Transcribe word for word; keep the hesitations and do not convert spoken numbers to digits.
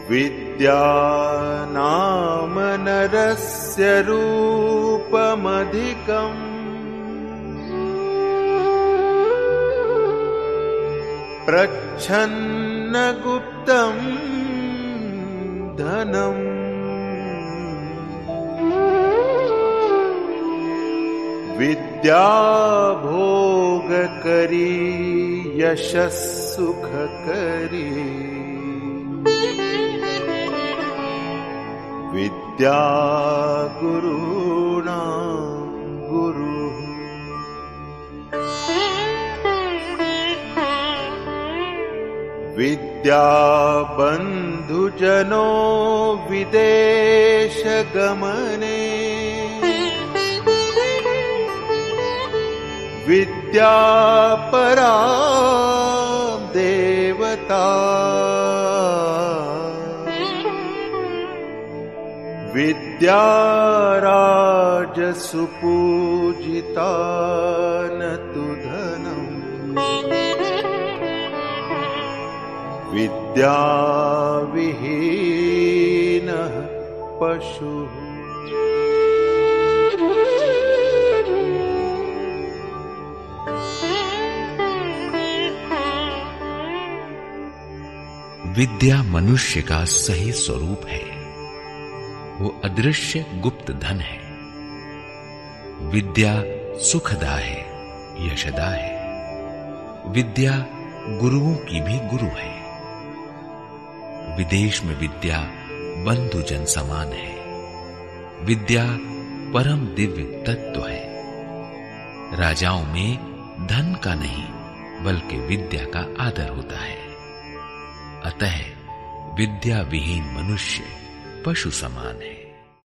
विद्या नाम नरस्य रूपमधिकम् प्रच्छन्न गुप्तं धनम् विद्या भोगकरी यशः सुखकरी विद्या गुरूणां गुरुः विद्या बन्धुजनो विदेशगमने विद्या परा देवता विद्या राजसुपूजिता न तु धनम् विद्या विहीनः पशुः। विद्या मनुष्य का सही स्वरूप है। वो अदृश्य गुप्त धन है। विद्या सुखदा है, यशदा है। विद्या गुरुओं की भी गुरु है। विदेश में विद्या बंधुजन समान है। विद्या परम दिव्य तत्व है। राजाओं में धन का नहीं बल्कि विद्या का आदर होता है। अतः विद्या विहीन मनुष्य पशु समान है।